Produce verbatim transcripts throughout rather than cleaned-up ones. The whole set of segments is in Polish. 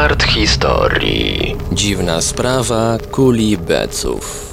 Start historii. Dziwna sprawa kuli Beców.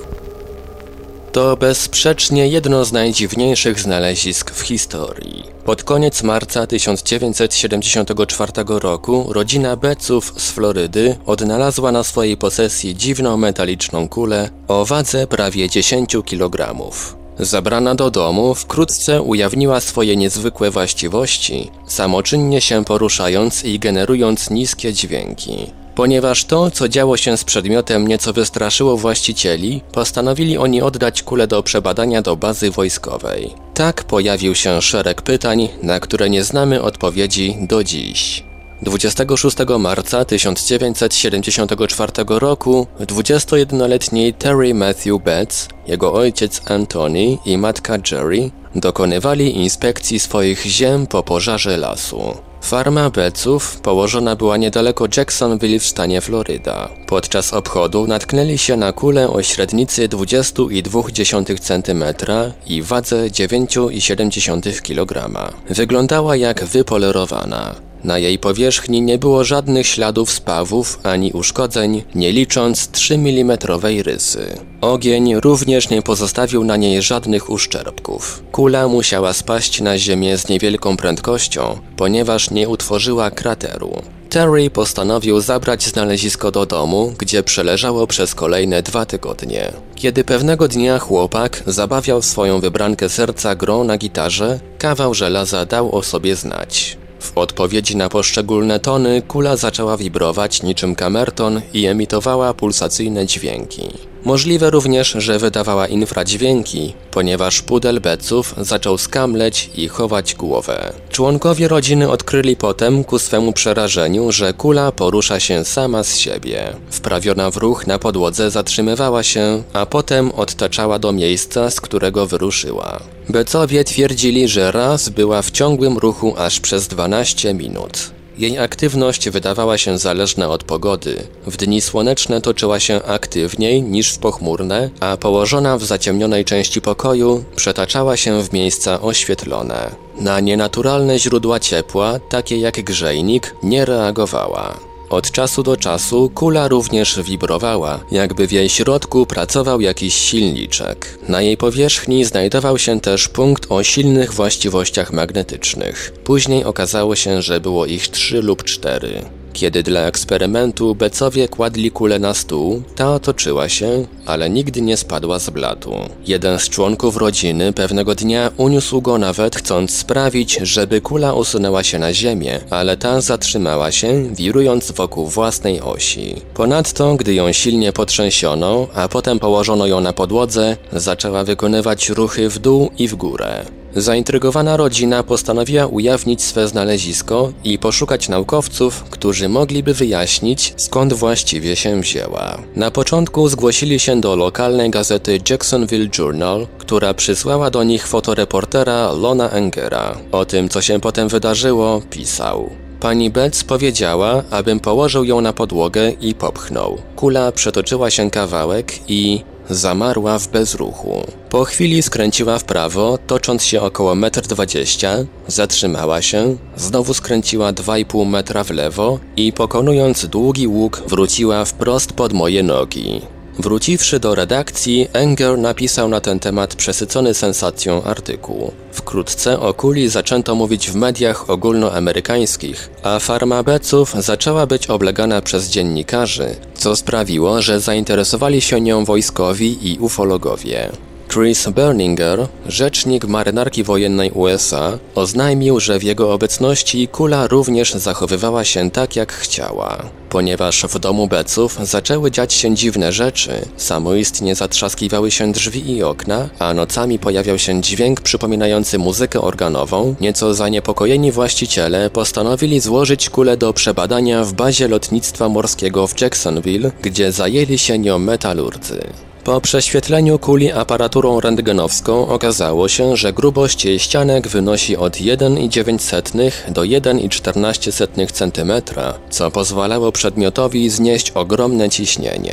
To bezsprzecznie jedno z najdziwniejszych znalezisk w historii. Pod koniec marca tysiąc dziewięćset siedemdziesiątego czwartego roku rodzina Beców z Florydy odnalazła na swojej posesji dziwną metaliczną kulę o wadze prawie dziesięć kilogramów. Zabrana do domu wkrótce ujawniła swoje niezwykłe właściwości, samoczynnie się poruszając i generując niskie dźwięki. Ponieważ to, co działo się z przedmiotem, nieco wystraszyło właścicieli, postanowili oni oddać kulę do przebadania do bazy wojskowej. Tak pojawił się szereg pytań, na które nie znamy odpowiedzi do dziś. dwudziestego szóstego marca tysiąc dziewięćset siedemdziesiątego czwartego roku dwudziestojednoletni Terry Matthew Betts, jego ojciec Anthony i matka Jerry dokonywali inspekcji swoich ziem po pożarze lasu. Farma Beców położona była niedaleko Jacksonville w stanie Floryda. Podczas obchodu natknęli się na kulę o średnicy dwadzieścia dwa centymetra i wadze dziewięć przecinek siedem kilograma. Wyglądała jak wypolerowana. Na jej powierzchni nie było żadnych śladów spawów ani uszkodzeń, nie licząc trzymilometrowej rysy. Ogień również nie pozostawił na niej żadnych uszczerbków. Kula musiała spaść na ziemię z niewielką prędkością, ponieważ nie utworzyła krateru. Terry postanowił zabrać znalezisko do domu, gdzie przeleżało przez kolejne dwa tygodnie. Kiedy pewnego dnia chłopak zabawiał swoją wybrankę serca grą na gitarze, kawał żelaza dał o sobie znać. W odpowiedzi na poszczególne tony kula zaczęła wibrować niczym kamerton i emitowała pulsacyjne dźwięki. Możliwe również, że wydawała infradźwięki, ponieważ pudel Beców zaczął skamleć i chować głowę. Członkowie rodziny odkryli potem ku swemu przerażeniu, że kula porusza się sama z siebie. Wprawiona w ruch na podłodze zatrzymywała się, a potem odtaczała do miejsca, z którego wyruszyła. Becowie twierdzili, że raz była w ciągłym ruchu aż przez dwanaście minut. Jej aktywność wydawała się zależna od pogody. W dni słoneczne toczyła się aktywniej niż w pochmurne, a położona w zaciemnionej części pokoju przetaczała się w miejsca oświetlone. Na nienaturalne źródła ciepła, takie jak grzejnik, nie reagowała. Od czasu do czasu kula również wibrowała, jakby w jej środku pracował jakiś silniczek. Na jej powierzchni znajdował się też punkt o silnych właściwościach magnetycznych. Później okazało się, że było ich trzy lub cztery. Kiedy dla eksperymentu Becowie kładli kulę na stół, ta otoczyła się, ale nigdy nie spadła z blatu. Jeden z członków rodziny pewnego dnia uniósł go nawet, chcąc sprawić, żeby kula usunęła się na ziemię, ale ta zatrzymała się, wirując wokół własnej osi. Ponadto, gdy ją silnie potrzęsiono, a potem położono ją na podłodze, zaczęła wykonywać ruchy w dół i w górę. Zaintrygowana rodzina postanowiła ujawnić swe znalezisko i poszukać naukowców, którzy mogliby wyjaśnić, skąd właściwie się wzięła. Na początku zgłosili się do lokalnej gazety Jacksonville Journal, która przysłała do nich fotoreportera Lona Engera. O tym, co się potem wydarzyło, pisał: Pani Betts powiedziała, abym położył ją na podłogę i popchnął. Kula przetoczyła się kawałek i zamarła w bezruchu. Po chwili skręciła w prawo, tocząc się około metr dwadzieścia, zatrzymała się, znowu skręciła dwa i pół metra w lewo i pokonując długi łuk wróciła wprost pod moje nogi. Wróciwszy do redakcji, Enger napisał na ten temat przesycony sensacją artykuł. Wkrótce o kuli zaczęto mówić w mediach ogólnoamerykańskich, a farma Beców zaczęła być oblegana przez dziennikarzy, co sprawiło, że zainteresowali się nią wojskowi i ufologowie. Chris Berninger, rzecznik marynarki wojennej U S A, oznajmił, że w jego obecności kula również zachowywała się tak, jak chciała. Ponieważ w domu Beców zaczęły dziać się dziwne rzeczy, samoistnie zatrzaskiwały się drzwi i okna, a nocami pojawiał się dźwięk przypominający muzykę organową, nieco zaniepokojeni właściciele postanowili złożyć kulę do przebadania w bazie lotnictwa morskiego w Jacksonville, gdzie zajęli się nią metalurdzy. Po prześwietleniu kuli aparaturą rentgenowską okazało się, że grubość jej ścianek wynosi od jeden przecinek dziewięć do jeden przecinek czternaście centymetra, co pozwalało przedmiotowi znieść ogromne ciśnienie.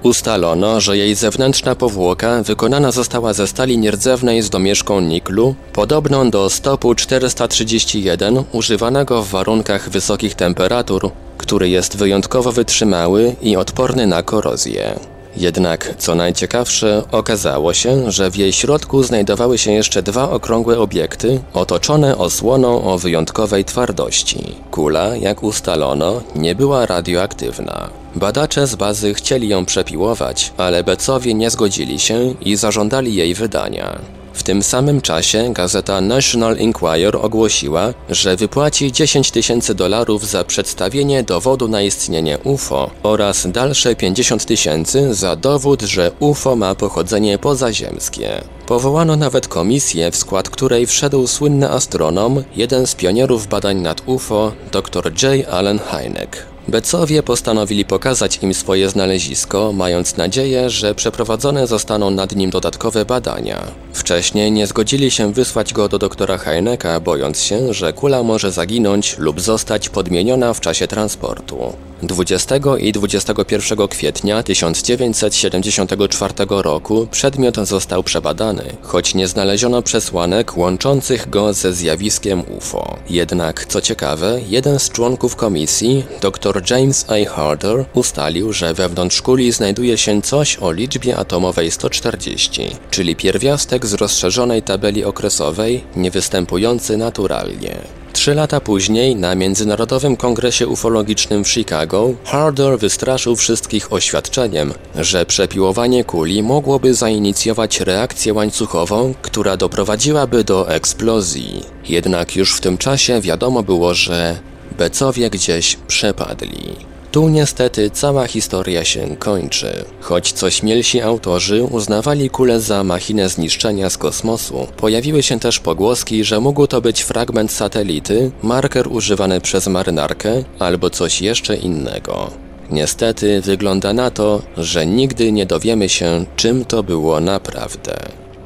Ustalono, że jej zewnętrzna powłoka wykonana została ze stali nierdzewnej z domieszką niklu, podobną do stopu czterysta trzydzieści jeden używanego w warunkach wysokich temperatur, który jest wyjątkowo wytrzymały i odporny na korozję. Jednak, co najciekawsze, okazało się, że w jej środku znajdowały się jeszcze dwa okrągłe obiekty, otoczone osłoną o wyjątkowej twardości. Kula, jak ustalono, nie była radioaktywna. Badacze z bazy chcieli ją przepiłować, ale Betzowie nie zgodzili się i zażądali jej wydania. W tym samym czasie gazeta National Enquirer ogłosiła, że wypłaci dziesięć tysięcy dolarów za przedstawienie dowodu na istnienie U F O oraz dalsze pięćdziesiąt tysięcy za dowód, że U F O ma pochodzenie pozaziemskie. Powołano nawet komisję, w skład której wszedł słynny astronom, jeden z pionierów badań nad U F O, dr J. Allen Hynek. Betzowie postanowili pokazać im swoje znalezisko, mając nadzieję, że przeprowadzone zostaną nad nim dodatkowe badania. Wcześniej nie zgodzili się wysłać go do doktora Hyneka, bojąc się, że kula może zaginąć lub zostać podmieniona w czasie transportu. dwudziestego i dwudziestego pierwszego kwietnia tysiąc dziewięćset siedemdziesiątego czwartego roku przedmiot został przebadany, choć nie znaleziono przesłanek łączących go ze zjawiskiem U F O. Jednak, co ciekawe, jeden z członków komisji, dr James A. Harder, ustalił, że wewnątrz kuli znajduje się coś o liczbie atomowej sto czterdzieści, czyli pierwiastek z rozszerzonej tabeli okresowej, niewystępujący naturalnie. Trzy lata później, na Międzynarodowym Kongresie Ufologicznym w Chicago, Harder wystraszył wszystkich oświadczeniem, że przepiłowanie kuli mogłoby zainicjować reakcję łańcuchową, która doprowadziłaby do eksplozji. Jednak już w tym czasie wiadomo było, że Betzowie gdzieś przepadli. Tu niestety cała historia się kończy. Choć co śmielsi autorzy uznawali kulę za machinę zniszczenia z kosmosu, pojawiły się też pogłoski, że mógł to być fragment satelity, marker używany przez marynarkę albo coś jeszcze innego. Niestety wygląda na to, że nigdy nie dowiemy się, czym to było naprawdę.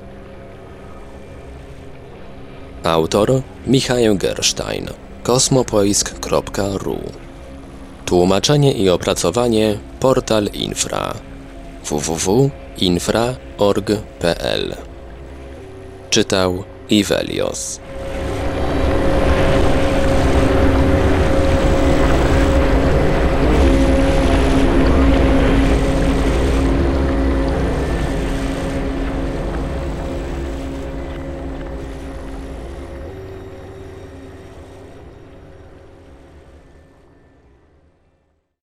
Autor Michał Gersztajn, kosmopoisk kropka r u. Tłumaczenie i opracowanie Portal Infra w w w kropka infra kropka org kropka p l. Czytał Ivelios.